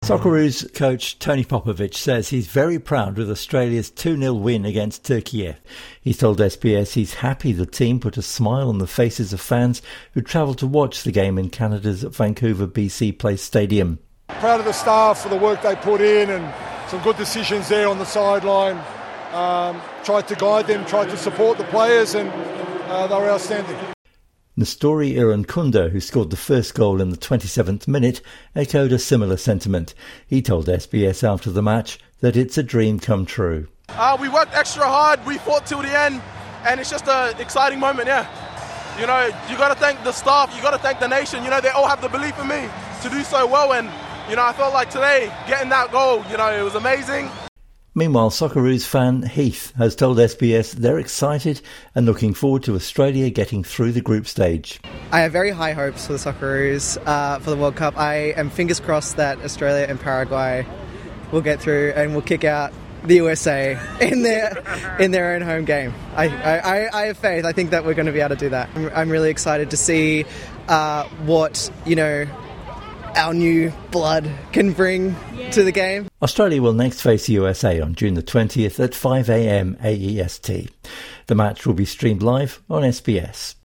Socceroos coach Tony Popovic says he's very proud with Australia's 2-0 win against Turkey. He's told SBS he's happy the team put a smile on the faces of fans who travelled to watch the game in Canada's Vancouver BC Place Stadium. Proud of the staff for the work they put in and some good decisions there on the sideline. Tried to guide them, tried to support the players, and they were outstanding. Nestori Irankunda, who scored the first goal in the 27th minute, echoed a similar sentiment. He told SBS after the match that it's a dream come true. We worked extra hard, we fought till the end, and it's just an exciting moment, yeah. You know, you got to thank the staff, you got to thank the nation. You know, they all have the belief in me to do so well, and, you know, I felt like today, getting that goal, you know, it was amazing. Meanwhile, Socceroos fan Heath has told SBS they're excited and looking forward to Australia getting through the group stage. I have very high hopes for the Socceroos for the World Cup. I am fingers crossed that Australia and Paraguay will get through and will kick out the USA in their own home game. I have faith. I think that we're going to be able to do that. I'm really excited to see what, you know, our new blood can bring to the game. Australia will next face the USA on June the 20th at 5 a.m. AEST. The match will be streamed live on SBS.